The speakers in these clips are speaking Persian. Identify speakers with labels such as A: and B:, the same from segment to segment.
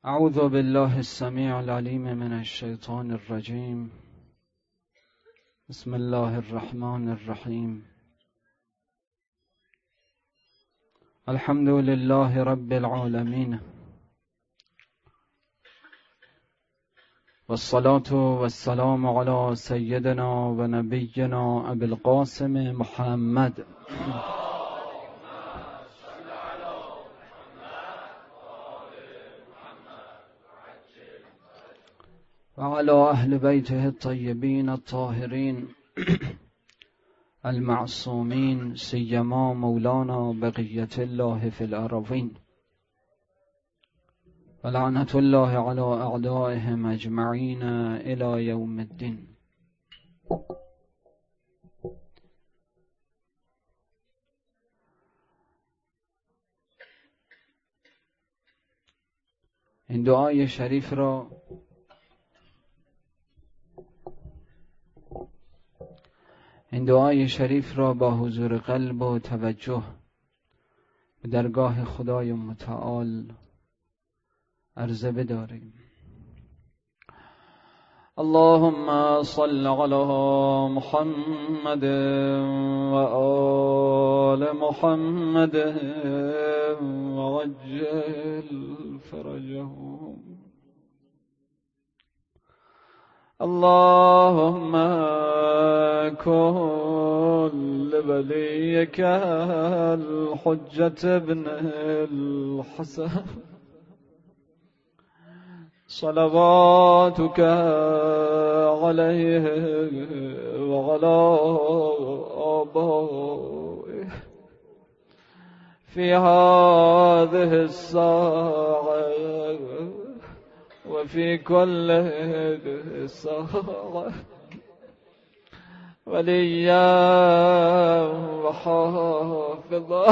A: اعوذ بالله السمیع العلیم من الشیطان الرجیم. بسم الله الرحمن الرحیم. الحمد لله رب العالمین والصلاة والسلام علی سیدنا و نبینا ابی القاسم محمد و علی اهل بیته الطیبین الطاهرین المعصومین سیما مولانا بقیة الله فی الارضین و لعنة الله علی اعدائهم اجمعین الی یوم الدین. این دعای شریف را با حضور قلب و توجه به درگاه خدای متعال عرضه بداریم. اللهم صل علی محمد و آل محمد و عجل فرجهم. اللهم كن لوليك الحجة ابن الحسن صلواتك عليه وعلى آبائه في هذه الساعة وفي كل ساعة وليا وحافظا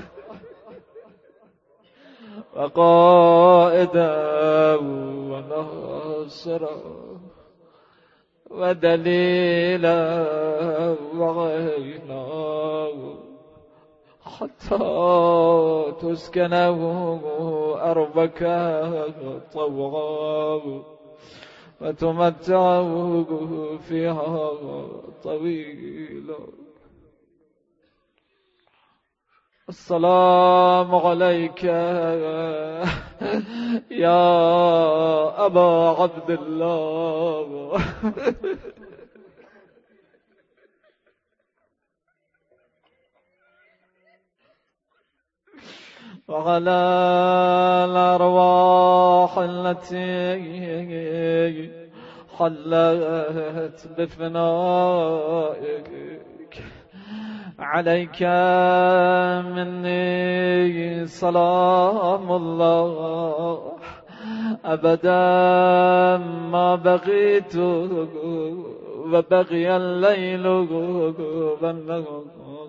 A: وقائدا وناصرا ودليلا وعينا حتى تسكنه أرضك طوعا وتمتعه فيها طويلا. السلام عليك يا أبا عبد الله وعلى الأرواح التي حلت بفنائك عليك مني سلام الله أبدا ما بقيت وبقي الليل والنهار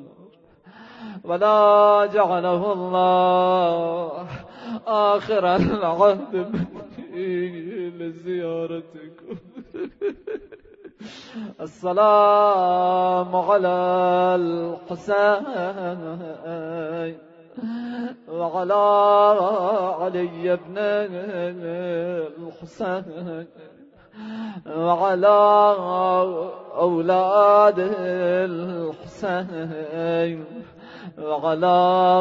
A: ولا جعله الله آخر العهد مني لزيارتكم. السلام على الحسين وعلى علي بن الحسين وعلى أولاد الحسين وعلى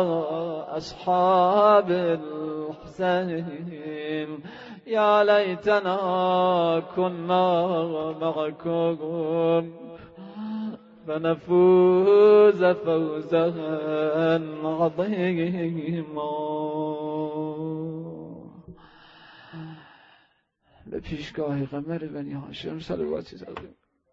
A: أصحاب الحسين. يا ليتنا كنا معكم فنفوز فوزا عظيما. به پیشگاه قمر بنی هاشم صلواتی زدیم.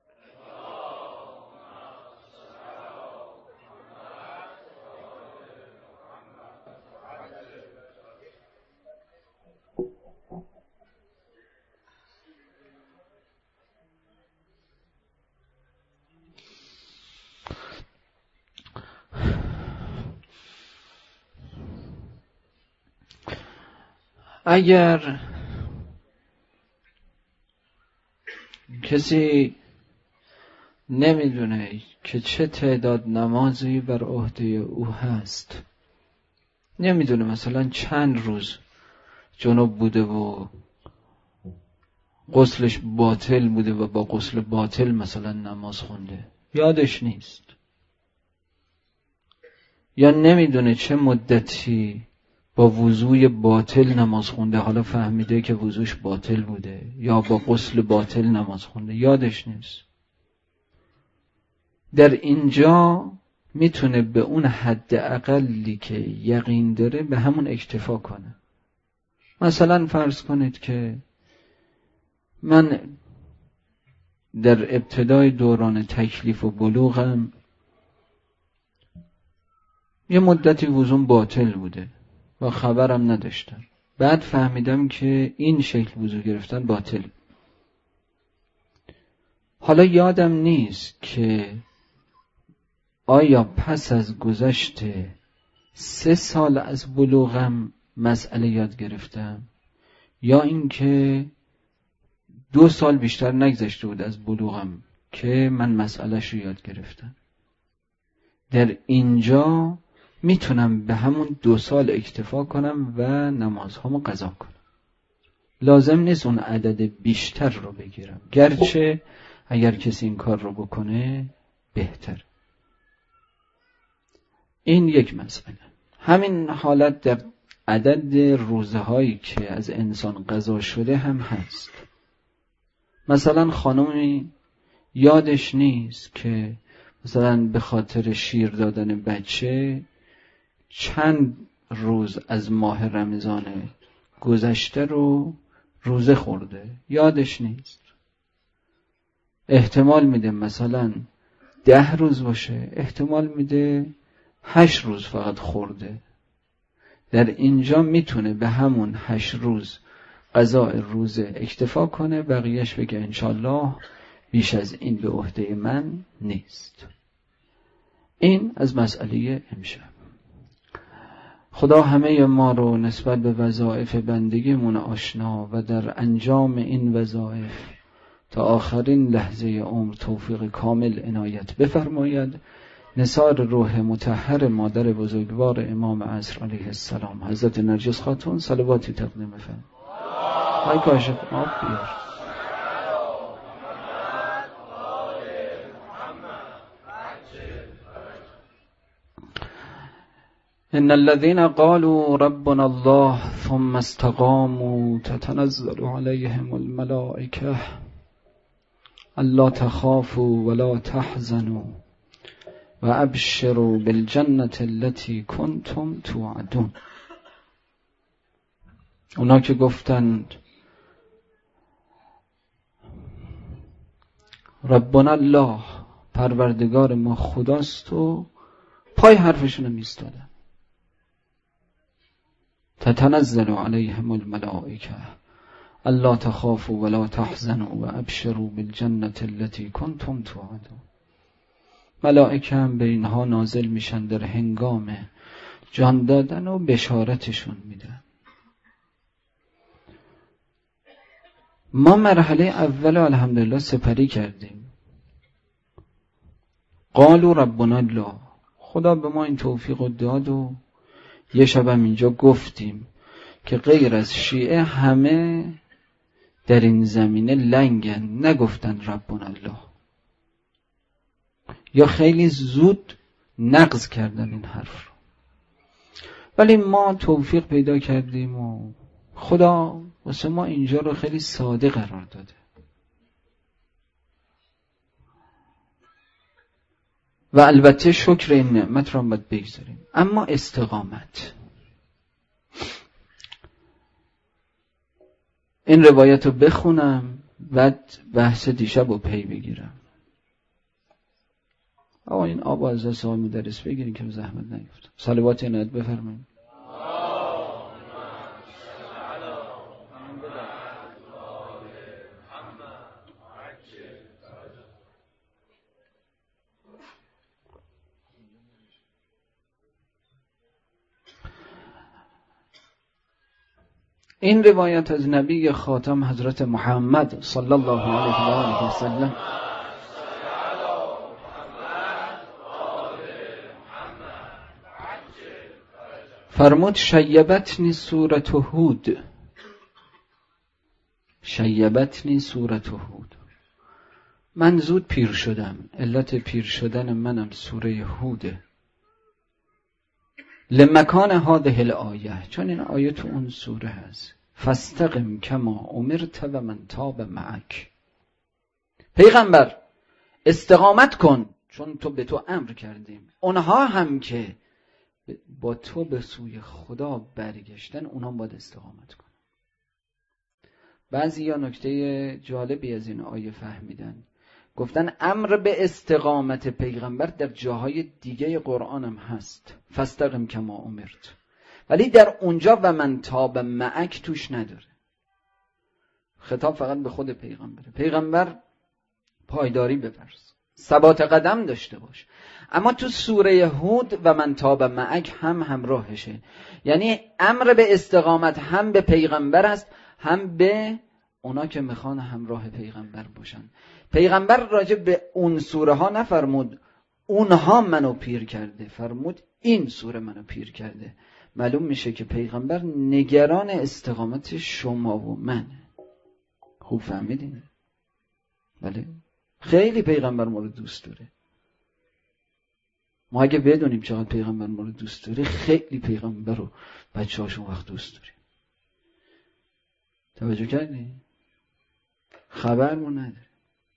A: اگر کسی نمیدونه که چه تعداد نمازی بر عهده او هست، نمیدونه مثلا چند روز جنوب بوده و غسلش باطل بوده و با غسل باطل مثلا نماز خونده، یادش نیست، یا نمیدونه چه مدتی با وضوی باطل نماز خونده، حالا فهمیده که وضوش باطل بوده، یا با غسل باطل نماز خونده، یادش نیست. در اینجا میتونه به اون حد اقلی که یقین داره به همون اکتفا کنه. مثلا فرض کنید که من در ابتدای دوران تکلیف و بلوغم یه مدتی وضوم باطل بوده و خبرم نداشتم، بعد فهمیدم که این شکل وضو گرفتن باطل. حالا یادم نیست که آیا پس از گذشت 3 سال از بلوغم مسئله یاد گرفتم یا اینکه 2 سال بیشتر نگذشته بود از بلوغم که من مسئلهش رو یاد گرفتم. در اینجا میتونم به همون 2 سال اکتفا کنم و نمازهامو قضا کنم، لازم نیست اون عدد بیشتر رو بگیرم، گرچه اگر کسی این کار رو بکنه بهتر. این یک مسئله. همین حالت در عدد روزه هایی که از انسان قضا شده هم هست. مثلا خانومی یادش نیست که مثلا به خاطر شیر دادن بچه چند روز از ماه رمضان گذشته رو روزه خورده، یادش نیست. احتمال میده مثلا 10 روز باشه، احتمال میده 8 روز فقط خورده. در اینجا میتونه به همون 8 روز قضاء روزه اکتفا کنه، بقیهش بگه انشالله بیش از این به عهده من نیست. این از مسئله امشب. خدا همه ما رو نسبت به وظایف بندگیمون آشنا و در انجام این وظایف تا آخرین لحظه عمر توفیق کامل عنایت بفرماید. نثار روح مطهر مادر بزرگوار امام عصر علیه السلام حضرت نرجس خاتون صلواتی تقدیم فرمایید. های کاشف آب بیار. ان الذين قالوا ربنا الله ثم استقاموا تتنزل عليهم الملائكة الا تخافوا ولا تحزنوا وابشروا بالجنة التي كنتم توعدون. اونا که گفتند ربنا الله، پروردگار ما خداست، و پای حرفشون میستادن. تتنزل علیهم الملائکه الا تخافوا ولا تحزنوا وابشروا بالجنة التي كنتم توعدون. ملائکه هم به اینها نازل میشن در هنگام جان دادن و بشارتشون میدن. ما مرحله اول الحمدلله سپری کردیم. قالوا ربنا الله، خدا به ما این توفیق داد و یه شبم اینجا گفتیم که غیر از شیعه همه در این زمینه لنگن، نگفتن ربنا الله، یا خیلی زود نقض کردن این حرف رو. ولی ما توفیق پیدا کردیم و خدا واسه ما اینجا رو خیلی ساده قرار داده. و البته شکر این نعمت را باید بگذاریم. اما استقامت، این روایت رو بخونم بعد بحث دیشب رو پی بگیرم. آقا این آب از دست آقای مدرس بگیریم که زحمت نیفت. صلوات عنایت بفرمایید. این روایت از نبی خاتم حضرت محمد صلی الله علیه و آله و سلم فرمود شیبتنی سورة هود شیبتنی سورة هود. من زود پیر شدم، علت پیر شدن منم سوره هوده. لمکان هذه الآیه، چون این آیه تو اون سوره هست. فاستقم کما امرت و من تاب معک. پیغمبر استقامت کن چون تو به تو امر کردیم. اونها هم که با تو به سوی خدا برگشتن، اونها باید استقامت کن. بعضی یا نکته جالبی از این آیه فهمیدن، گفتن امر به استقامت پیغمبر در جاهای دیگه قرآن هم هست، فاستقم کما امرت، ولی در اونجا و من تاب معک توش نداره. خطاب فقط به خود پیغمبره. پیغمبر پایداری بورز، ثبات قدم داشته باش. اما تو سوره هود و من تاب معک هم همراهشه، یعنی امر به استقامت هم به پیغمبر است، هم به اونا که میخوان همراه پیغمبر باشن. پیغمبر راجع به اون سوره ها نفرمود اونها منو پیر کرده، فرمود این سوره منو پیر کرده. معلوم میشه که پیغمبر نگران استقامت شما و من. خوب فهمیدین؟ بله، خیلی پیغمبر ما رو دوست داره. ما اگه بدونیم چقدر پیغمبر ما رو دوست داره، خیلی پیغمبر رو بچه هاشون وقت دوست داریم. توجه کردی؟ خبرمون نداره.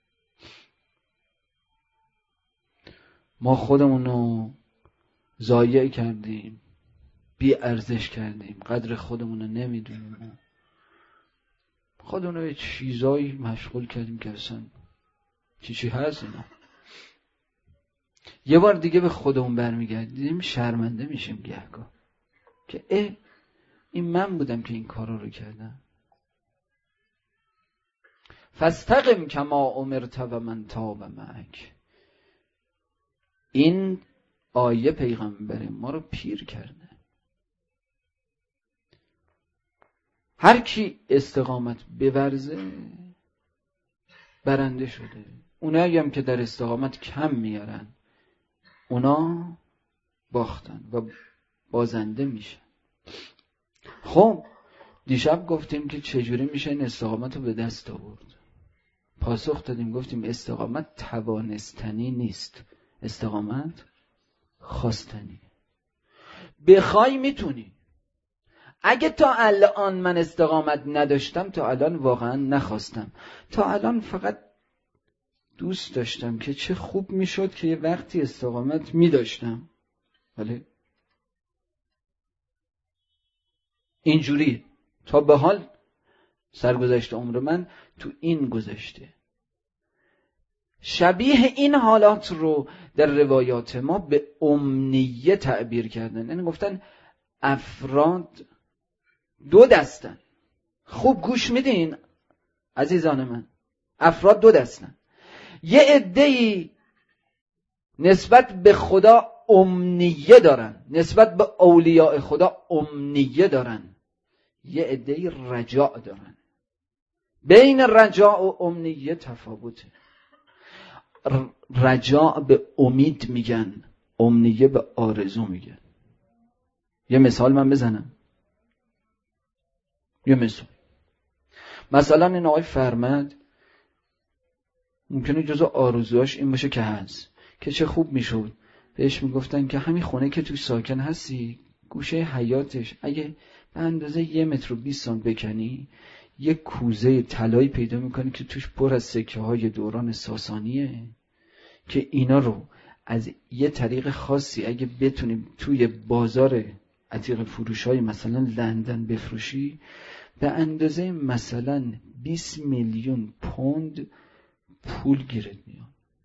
A: ما خودمون رو ضایع کردیم، بی ارزش کردیم، قدر خودمون رو نمیدونیم، خودمون رو به چیزایی مشغول کردیم که اصلا چی هست اینا. یه بار دیگه به خودمون برمیگردیم، شرمنده میشیم گهگاه که این من بودم که این کارا رو کردم. فاستقم کما امرت و من تاب معک. این آیه پیغمبر ما رو پیر کرده. هر کی استقامت بورزه برنده شده. اونایی هم که در استقامت کم میارن، اونا باختن و بازنده میشن. خب دیشب گفتیم که چجوری میشه این استقامت رو به دست آورد. پاسخ دادیم، گفتیم استقامت توانستنی نیست، استقامت خواستنی. بخوای میتونی. اگه تا الان من استقامت نداشتم، تا الان واقعا نخواستم، تا الان فقط دوست داشتم که چه خوب میشد که یه وقتی استقامت میداشتم. ولی اینجوری تا به حال سرگذشت عمر من تو این گذشته. شبیه این حالات رو در روایات ما به امنیه تعبیر کردن. یعنی گفتن افراد دو دستن. خوب گوش میدین عزیزان من، افراد دو دستن. یه عده‌ای نسبت به خدا امنیه دارن، نسبت به اولیاء خدا امنیه دارن. یه عده‌ای رجاء دارن. بین رجاء و امنیه تفاوته. رجاء به امید میگن، امنیه به آرزو میگن. یه مثال من بزنم. مثلا این آقای فرمد ممکنه جزو آرزوهاش این باشه که هست که چه خوب میشد بهش میگفتن که همین خونه که توش ساکن هستی، گوشه حیاتش اگه به اندازه 1 متر و 20 سانت بکنی، یه کوزه طلایی پیدا میکنی که توش پر از سکه های دوران ساسانیه، که اینا رو از یه طریق خاصی اگه بتونیم توی بازار عتیق فروش های مثلا لندن بفروشی، به اندازه مثلا 20 میلیون پوند پول گیرت میاد.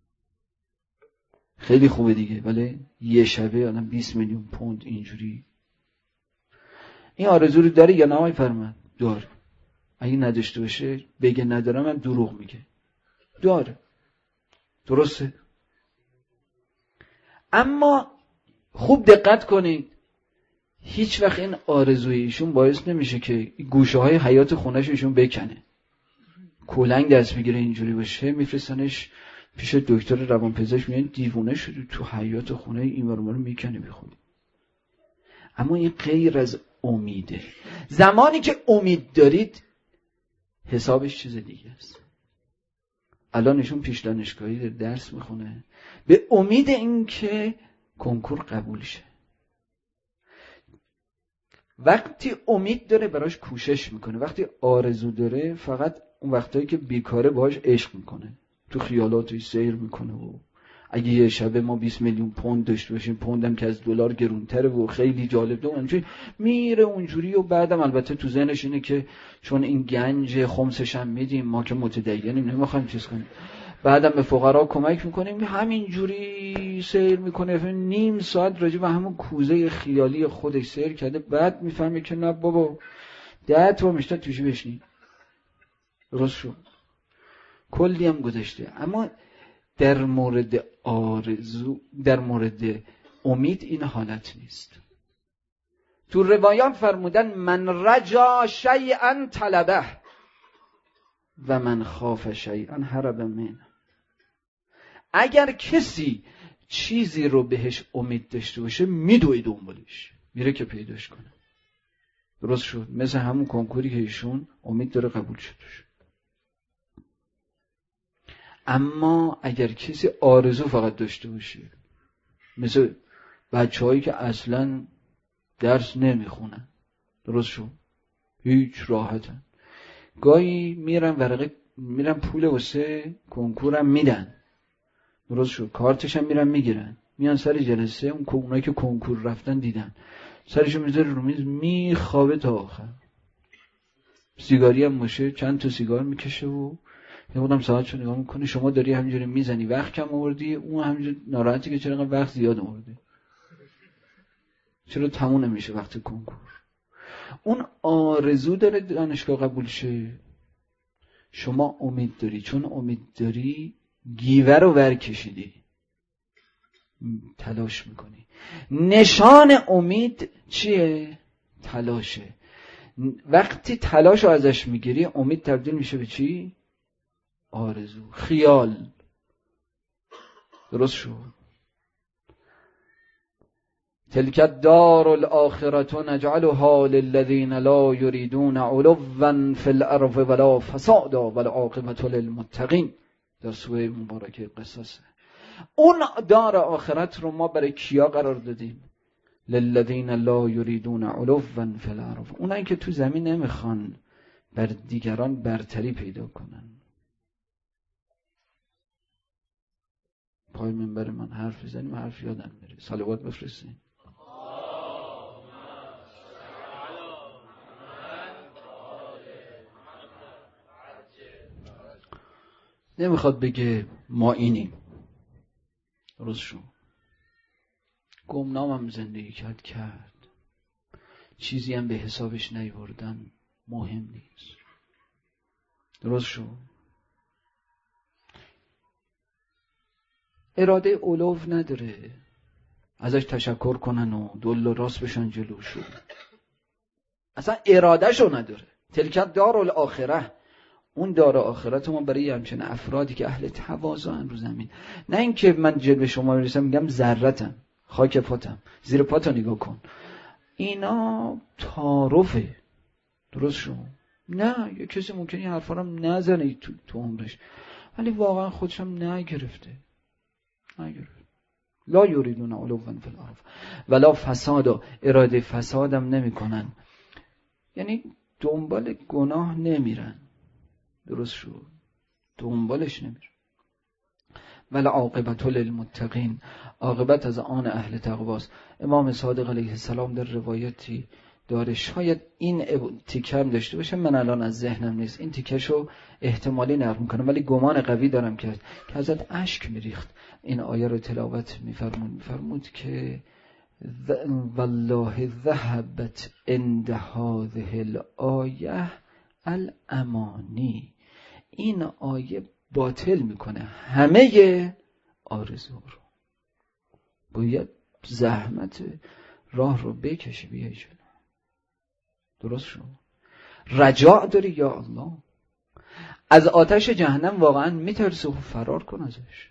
A: خیلی خوبه دیگه، ولی یه شبه آدم 20 میلیون پوند اینجوری. این آرزو رو داره یا نه آقای فرمان؟ داره. اگه نداشته باشه بگه ندارم، من دروغ میگه. داره. درسته؟ اما خوب دقت کنید، هیچ وقت این آرزوی ایشون باعث نمیشه که گوشه های حیات خونه‌ش ایشون بکنه. کلنگ دست بگیره اینجوری باشه، میفرستنش پیش دکتر روانپزشک، میگن دیوونه شده، تو حیات خونه این ور اون میکنه بخوری. اما این غیر از امیده. زمانی که امید دارید حسابش چیز دیگه است. الان ایشون پیش دانشگاهی داره درس میخونه به امید اینکه کنکور قبول شه. وقتی امید داره براش کوشش میکنه، وقتی آرزو داره فقط اون وقتایی که بیکاره باهاش عشق میکنه، تو خیالاتش سیر میکنه. و اگه یه شبه ما 20 میلیون پوند داشته باشیم، پوندم که از دلار گرونتره و خیلی جالبه، اونجوری میره اونجوری. و بعدم البته تو ذهنش اینه که چون این گنج خمسش هم میدیم، ما که متدینیم نمیخوایم چیز کنیم، بعدم به فقرا کمک میکنیم، همینجوری سیر میکنه. نیم ساعت راجع به همون کوزه خیالی خودش سیر کرده، بعد میفهمه که نه بابا 10 تا مشتا توش بشنی درست شد، کلی هم گذشته. اما در مورد آرزو، در مورد امید این حالت نیست. تو روایات فرمودن من رجا شیئا طلبه و من خاف شیئا هرب منه. اگر کسی چیزی رو بهش امید داشته باشه میدوه دنبالش، میره که پیداش کنه. درست شد؟ مثل همون کنکوری که ایشون امید داره قبول شدش. اما اگر کسی آرزو فقط داشته باشه، مثل بچه‌هایی که اصلا درس نمیخونن، درست شد؟ هیچ راحتن، گاهی میرن پول واسه کنکورم میدن، درست شد، کارتش هم میرن میگیرن، میان سر جلسه، اونایی که کنکور رفتن دیدن سرشو میذاره رو میز میخوابه تا آخر. سیگاری هم مشه، چند تا سیگار میکشه و یه خودم ساعتشو نگاه میکنه. شما داری همینجوری میزنی وقت کم آوردی، اون همینجوری ناراحتی که چرا وقت زیاد آورده، چرا تموم نمیشه وقت کنکور. اون آرزو داره دانشگاه قبول شه، شما امید داری، چون امید داری گیوه رو ور کشیدی، تلاش میکنی. نشان امید چیه؟ تلاشه. وقتی تلاش رو ازش میگیری، امید تبدیل میشه به چی؟ آرزو، خیال. درست شد؟ تلک الدار الاخرة نجعلها للذین لا یریدون علوا فی الارض ولا فسادا والعاقبة للمتقین، در سوره مبارکه قصص. اون دار آخرت رو ما برای کیا قرار دادیم؟ للذین لا یریدون علوا فی الارض، اونایی که تو زمین نمیخوان بر دیگران برتری پیدا کنن. پای منبر من حرف بزنیم، حرف یادم میره، صلوات بفرستیم. نمیخواد بگه ما اینیم، درست شو، گمنام هم زندگی کرد، چیزی هم به حسابش نیوردن، مهم نیست. درست شو. اراده علو نداره، ازش تشکر کنن و دل و راست بشن جلوشو، اصلا ارادهشو نداره. تلک الدار الاخره، اون دار آخرت ما برای همچین افرادی که اهل تواضعن رو زمین. نه اینکه من جلوه شما میرسم میگم ذرتم، خاک پاتم، زیر پاتا نگاه کن، اینا تعارفه. درست شو؟ نه، یه کسی ممکنه این حرفا رو نزنه تو عمرش، ولی واقعا خودش هم نگرفته. لا یریدون علوا فی الارض ولا فسادا، اراده فسادم نمیکنن، یعنی دنبال گناه نمیرن. درست شد؟ دنبالش نمیرن. ولا عاقبة للمتقین، عاقبت از آن اهل تقواست. امام صادق علیه السلام در روایتی داره، شاید این تیکم داشته باشه، من الان از ذهنم نیست، این تیکشو احتمالی نقل میکنم ولی گمان قوی دارم که ازت اشک میریخت. این آیه رو تلاوت میفرمود که والله ذهبت عند هذه الآیه الامانی، این آیه باطل میکنه همه آرزو رو. باید زحمت راه رو بکشی بیای جلو. درست شد؟ رجاع داری یا الله، از آتش جهنم واقعا میترسی، فرار کن ازش.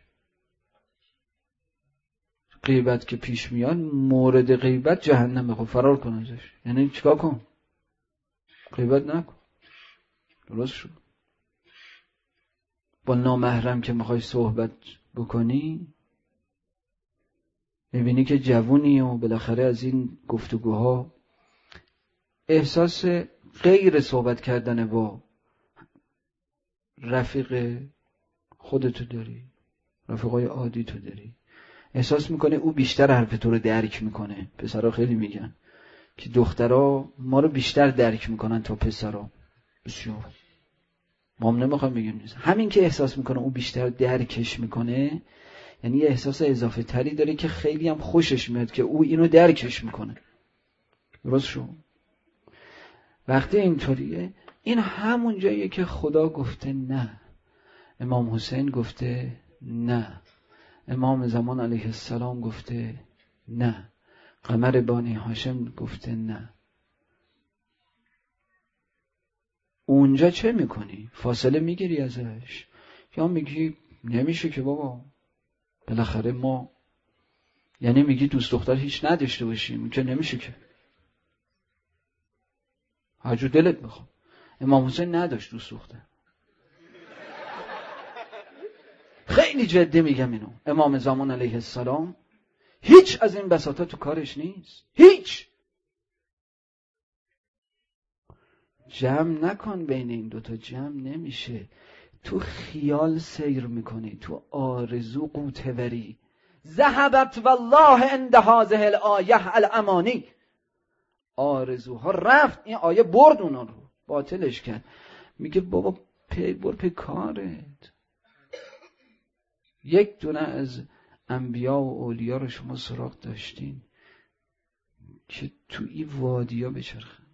A: غیبت که پیش میاد، مورد غیبت جهنم، خب فرار کن ازش. یعنی چیکار کن؟ غیبت نکن. درست شد؟ با نامحرم که میخوای صحبت بکنی میبینی که جوونی و بالاخره از این گفتگوها احساس غیر صحبت کردن با رفیق خودتو داری، رفیقای عادی تو داری، احساس میکنه او بیشتر حرف تو رو درک میکنه. پسرها خیلی میگن که دخترها ما رو بیشتر درک میکنن تا پسرها. بسیار ما هم نمیخوام بگیم نیست. همین که احساس میکنه او بیشتر درکش میکنه یعنی یه احساس اضافه تری داره که خیلی هم خوشش میاد که او اینو درکش میکنه. درست شو؟ وقتی اینطوریه این همون جاییه که خدا گفته نه، امام حسین گفته نه، امام زمان علیه السلام گفته نه، قمر بانی هاشم گفته نه. اونجا چه میکنی؟ فاصله میگیری ازش یا میگی نمیشه که بابا بالاخره ما، یعنی میگی دوست دختر هیچ نداشته باشیم که نمیشه که هرجور دلت بخواد. امام حسین نداشت دوست دختر. خیلی جدی میگم اینو. امام زمان علیه السلام هیچ از این بساطا تو کارش نیست. هیچ. جمع نکن بین این دوتا، جمع نمیشه. تو خیال سیر میکنی، تو آرزو قوتوری. ذهبت والله عند هذه الآیه الامانی. آرزوها رفت، این آیه برد اونا رو، باطلش کرد. میگه بابا برو پی کارت. یک دونه از انبیا و اولیا رو شما سراغ داشتین که تو این وادیا بچرخن.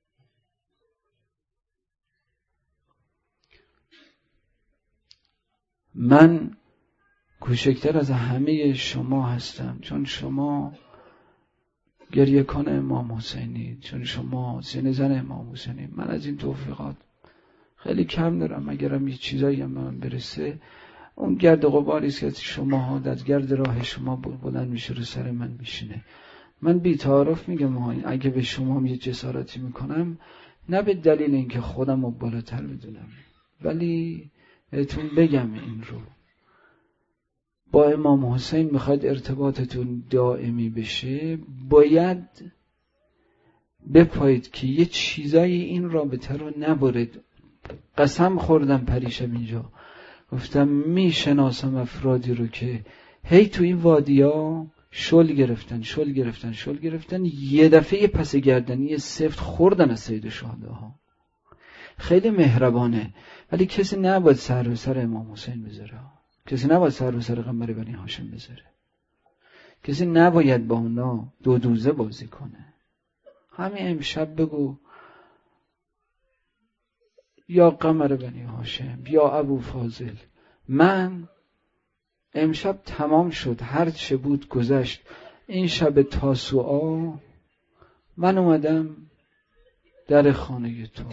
A: من کوچکتر از همه شما هستم، چون شما گریه کن امام حسینی، چون شما سینه زن امام حسینی. من از این توفیقات خیلی کم دارم. اگرم یه چیزایی هم من برسه، اون گرد غباری است که شما ها در گرد راه شما بلند میشه رو سر من میشینه. من بی تعارف میگم اگه به شما یه جسارتی میکنم نه به دلیل اینکه خودم رو بالاتر بدونم، ولی بهتون بگم این رو. با امام حسین میخواید ارتباطتون دائمی بشه، باید بپایید که یه چیزایی این رابطه رو نبرید. قسم خوردم پریشب اینجا، گفتم میشناسم افرادی رو که هی تو این وادیا شل گرفتن یه دفعه پس گردنی سفت خوردن از سید شهدا ها. خیلی مهربانه، ولی کسی نباید سر به سر امام حسین بذاره، کسی نباید سر به سر قمر بنی هاشم بذاره، کسی نباید با اونا دو دوزه بازی کنه. همین امشب بگو یا قمر بنی هاشم یا ابو فاضل، من امشب تمام شد، هر چه بود گذشت. این شب تاسوعا من اومدم در خانه تو،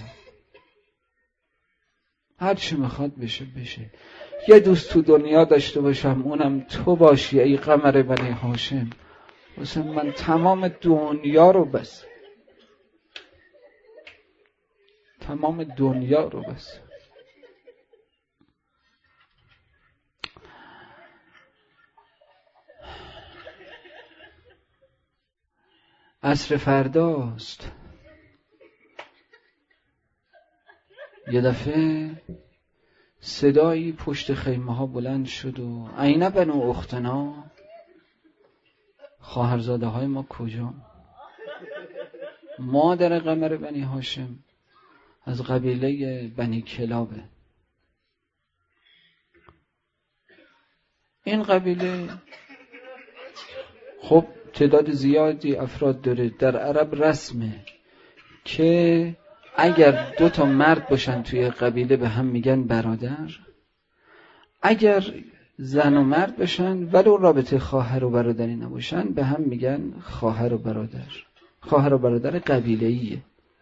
A: هر چی میخواد بشه. یه دوست تو دنیا داشته باشم اونم تو باشی ای قمر بنی هاشم، واسه من تمام دنیا رو بس، تمام دنیا رو بس. عصر فرداست، یه دفعه صدایی پشت خیمه ها بلند شد و عین بنو اختنا، خواهرزاده های ما کجا؟ مادر قمر بنی هاشم از قبیله بنی کلابه. این قبیله خب تعداد زیادی افراد داره. در عرب رسمه که اگر 2 مرد باشن توی قبیله به هم میگن برادر، اگر زن و مرد باشن ولو رابطه خواهر و برادری نباشن به هم میگن خواهر و برادر. خواهر و برادر قبیله‌ایه.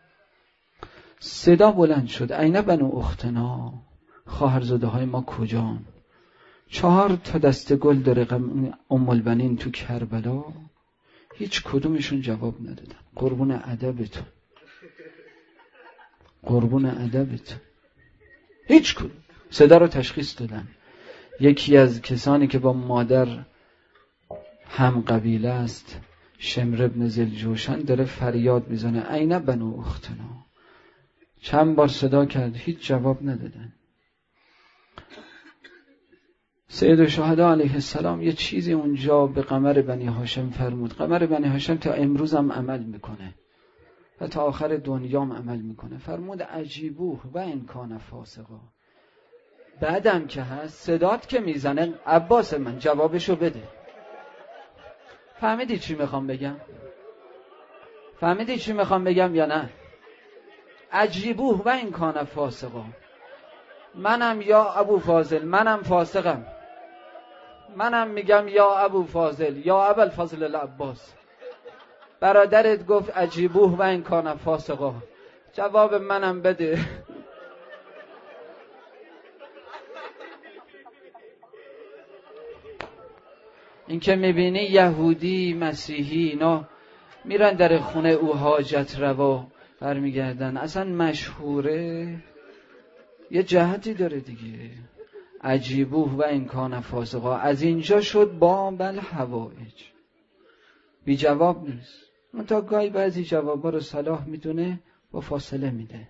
A: صدا بلند شد عین بنو اختنا، خواهرزاده های ما کجان؟ 4 دسته گل داره ام البنین تو کربلا، هیچ کدومشون جواب ندادن. قربون ادبتون، قربون ادبتون، هیچ کدوم. صدا رو تشخیص دادن. یکی از کسانی که با مادر هم قبیله است، شمر ابن ذوالجوشن، داره فریاد میزنه اینا بنو اختنا. چند بار صدا کرد، هیچ جواب ندادن. سید الشهدا علیه السلام یه چیزی اونجا به قمر بنی هاشم فرمود. قمر بنی هاشم تا امروز هم عمل میکنه و تا آخر دنیا هم عمل میکنه. فرمود عجیبوه و این کان فاسقا. بعدم که هست صدات که میزنه عباس من جوابشو بده. فهمیدی چی میخوام بگم؟ فهمیدی چی میخوام بگم یا نه؟ عجیبوه و این کان فاسقا. منم یا ابو فاضل، منم فاسقم، منم میگم یا ابو فاضل یا ابوالفضل العباس. برادرت گفت عجیبوه و این کان فاسقا، جواب منم بده. این که میبینی یهودی مسیحی اینا میرن در خونه او حاجت روا برمیگردن، اصلا مشهوره، یه جهتی داره دیگه. عجیبوه و این کان فاسقا، از اینجا شد باب الحوائج. بی جواب نیست، منتها گاهی بعضی جوابا رو صلاح میدونه با فاصله میده.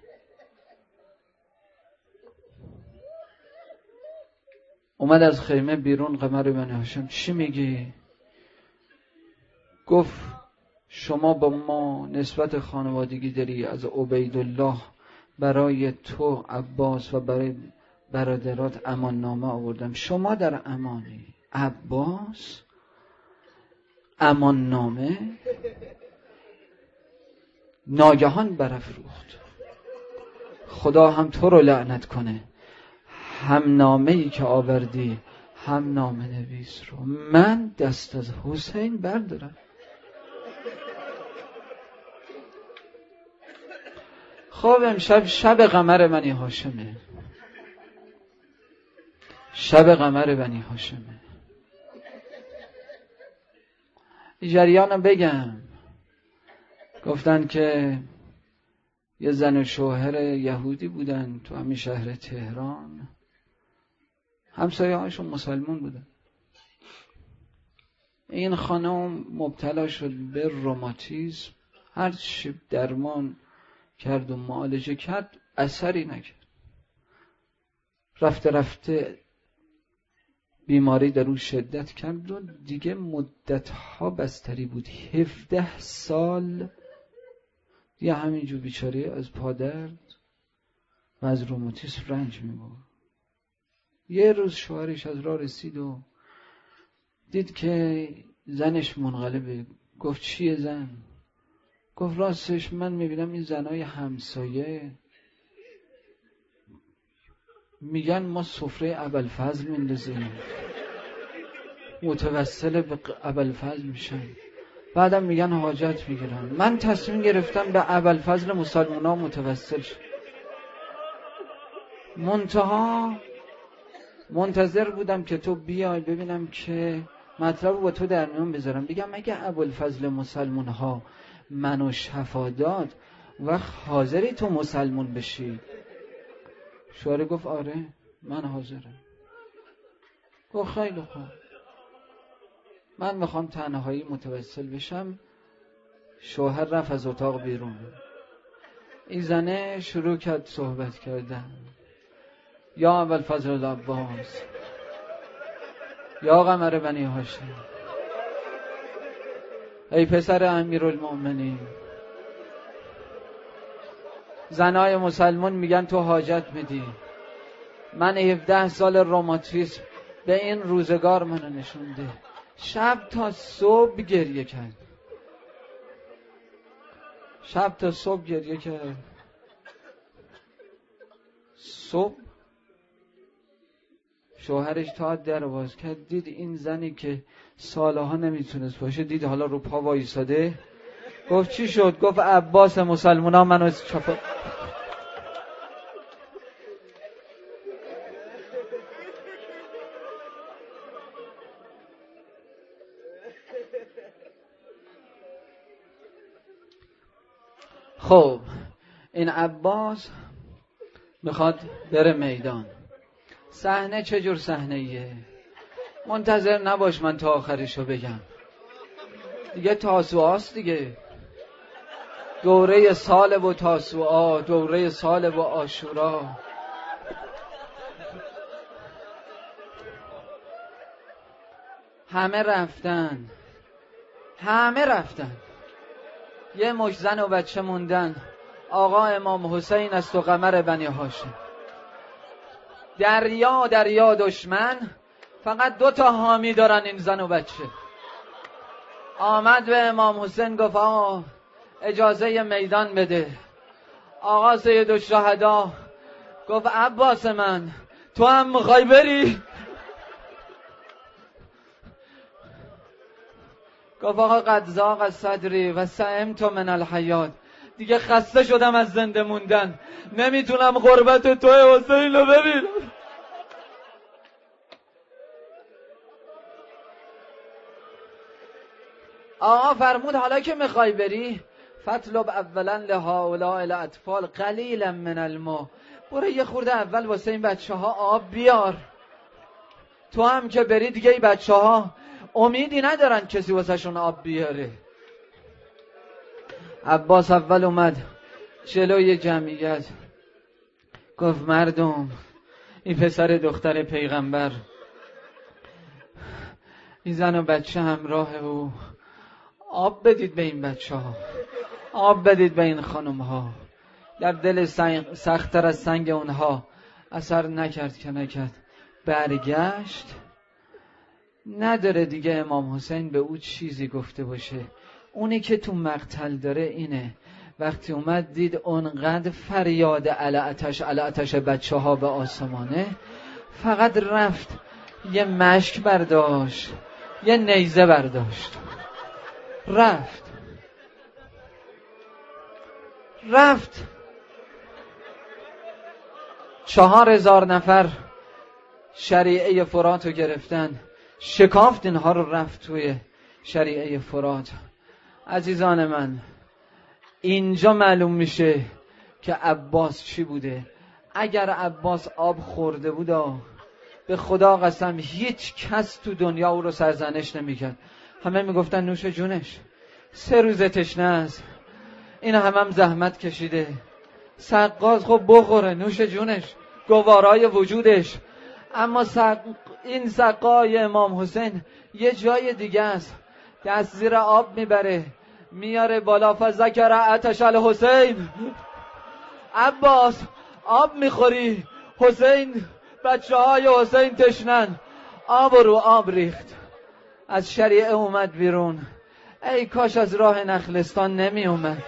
A: اومد از خیمه بیرون قمر بنی هاشم، چی میگی؟ گفت شما با ما نسبت خانوادگی داری، از عبیدالله برای تو عباس و برای برادرات امان نامه آوردم، شما در امانی. عباس امان نامه؟ ناگهان برافروخت. خدا هم تو رو لعنت کنه، هم نامه‌ای که آوردی هم نامه نویس رو من دست از حسین بردارم. خب امشب شب قمر بنی هاشمه، شب قمر بنی هاشمه. جریانم بگم، گفتن که یه زن و شوهر یهودی بودن تو همین شهر تهران، همسایه هاشون مسلمان بودن. این خانم مبتلا شد به روماتیسم، هر چی درمان کرد و معالجه کرد اثری نکرد. رفته رفته بیماری در اون شدت کرد و دیگه مدتها بستری بود. 17 سال دیگه همینجور بیچاره از پادرد و از روماتیسم رنج می‌برد. یه روز شوهرش از راه رسید و دید که زنش منقلبه. گفت چیه زن؟ گفت راستش من میبینم این زنای همسایه میگن ما سفره ابوالفضل میندازیم، متوسل به ابوالفضل میشن، بعدم میگن حاجت میگیرن. من تصمیم گرفتم به ابوالفضل مسلمونا متوسل شم. منتها منتظر بودم که تو بیای ببینم که مطلب رو با تو در میون بذارم، بگم اگه ابوالفضل مسلمون ها منو شفا داد و حاضری تو مسلمون بشی؟ شوهر گفت آره من حاضرم. گفت خیلی خوب، من میخوام تنهایی متوسل بشم. شوهر رفت از اتاق بیرون. این زنه شروع کرد صحبت کردن. یا ابوالفضل العباس، یا قمر بنی هاشم، ای پسر امیرالمؤمنین، زنای مسلمان میگن تو حاجت میدی، من 17 سال روماتیسم به این روزگار منو نشونده. شب تا صبح گریه کرد، شب تا صبح گریه کرد. صبح شوهرش تا در باز کرد، دید این زنی که سالها نمیتونست باشه، دید حالا رو پا وایساده. گفت چی شد؟ گفت عباس مسلمونا منو شفا. خب این عباس میخواد بره میدان. صحنه چجور صحنه‌ایه؟ منتظر نباش من تا آخرشو بگم. دیگه تاسوعاست دیگه. دوره سال و تاسوعا، دوره سال و عاشورا. همه رفتن. یه مش زن و بچه موندن. آقا امام حسین است و قمر بنی هاشم. دریا دشمن، فقط 2 حامی دارن این زن و بچه. آمد به امام حسین گفت آقا اجازه میدان بده. آقا سید الشهدا گفت عباس من تو هم میخوای بری؟ گفت آقا قد ضاق صدری و سئمت من الحیات. دیگه خسته شدم از زنده موندن، نمیتونم غربت تو حسین رو ببینم. آقا فرمود حالا که میخوای بری فطلب اولا لهؤلاء الاطفال قلیلا من الماء. برو یه خورده اول واسه این بچه ها آب بیار. تو هم که بری دیگه این بچه ها امیدی ندارن کسی واسه شون آب بیاره. عباس اول اومد جلوی جمعیت گفت مردم، این پسر دختر پیغمبر، این زن و بچه همراه او، آب بدید به این بچه ها، آب بدید به این خانم ها. در دل سخت‌تر از سنگ اونها اثر نکرد که نکرد. برگشت. نداره دیگه امام حسین به او چیزی گفته باشه. اونی که تو مقتل داره اینه وقتی اومد دید اونقدر فریاد علعتش بچه ها به آسمانه، فقط رفت یه مشک برداشت، یه نیزه برداشت، رفت 4000 نفر شریعه فرات رو گرفتن، شکافت اینها رو، رفت توی شریعه فرات. عزیزان من، اینجا معلوم میشه که عباس چی بوده. اگر عباس آب خورده بود به خدا قسم هیچ کس تو دنیا او رو سرزنش نمیکرد. همه میگفتن نوش جونش، 3 روز تشنه است، این هم زحمت کشیده، سقاز خب بخوره، نوش جونش، گوارای وجودش. اما این سقای امام حسین یه جای دیگه است، دست زیر آب میبره میاره بالا، فذکر عطش الحسین. عباس آب میخوری؟ حسین، بچه های حسین تشنن. آب رو آب ریخت، از شریعه اومد بیرون. ای کاش از راه نخلستان نمی اومد.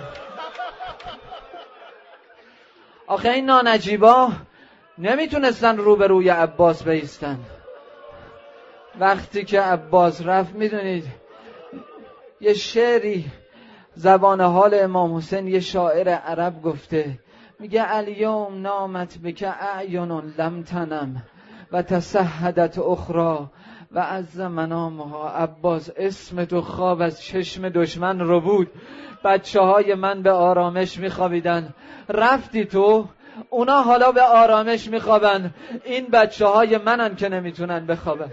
A: آخه این نانجیبا نمیتونستن روبروی عباس بایستن. وقتی که عباس رفت، میدونید یه شعری زبان حال امام حسین یه شاعر عرب گفته، میگه الیوم نامت بک اعین لم تنم و تسهدت اخرى و از منامها. عباس، اسم تو خواب از چشم دشمن رو بود، بچه های من به آرامش میخوابیدن، رفتی تو، اونا حالا به آرامش میخوابن، این بچه های منن که نمیتونن بخوابن.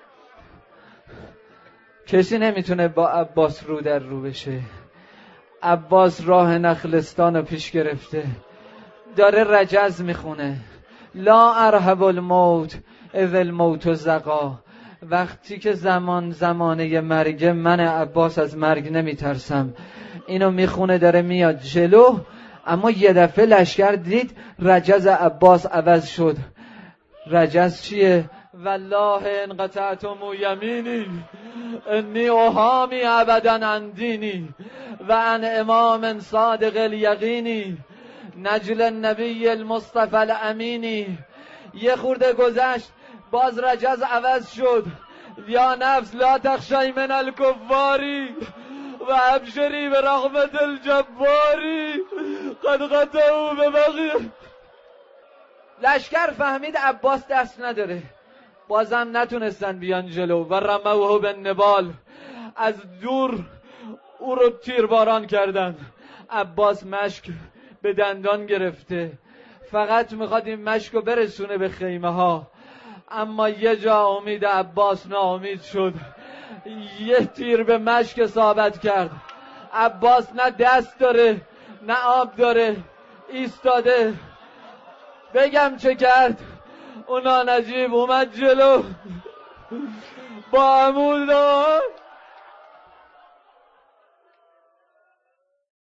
A: کسی نمیتونه با عباس رو در رو بشه. عباس راه نخلستان رو پیش گرفته، داره رجز میخونه، لا ارهب الموت اذ الموت زقا. وقتی که زمانه مرگ من عباس از مرگ نمیترسم. اینو میخونه، داره میاد جلو، اما یه دفعه لشکر دید رجز عباس عوض شد. رجز چیه؟ والله ان قطعتم یمینی انی احامی ابدا عن دینی و عن امام صادق الیقینی نجل النبی المصطفى الامینی. یه خورده گذشت، باز رجز عوض شد. یا نفس لا تخشی من الکفاری و ابشری به رحمت الجباری قد قطعوا ببغی. لشکر فهمید عباس دست نداره، بازم نتونستن بیان جلو. و رموه بالنبال، از دور او رو تیرباران کردن. عباس مشک به دندان گرفته، فقط میخواد این مشک رو برسونه به خیمه ها.
B: اما یه جا امید عباس ناامید شد، یه تیر به مشک اصابت کرد. عباس نه دست داره نه آب داره، ایستاده. بگم چه کرد؟ اونا نجیب اومد جلو با عمود داد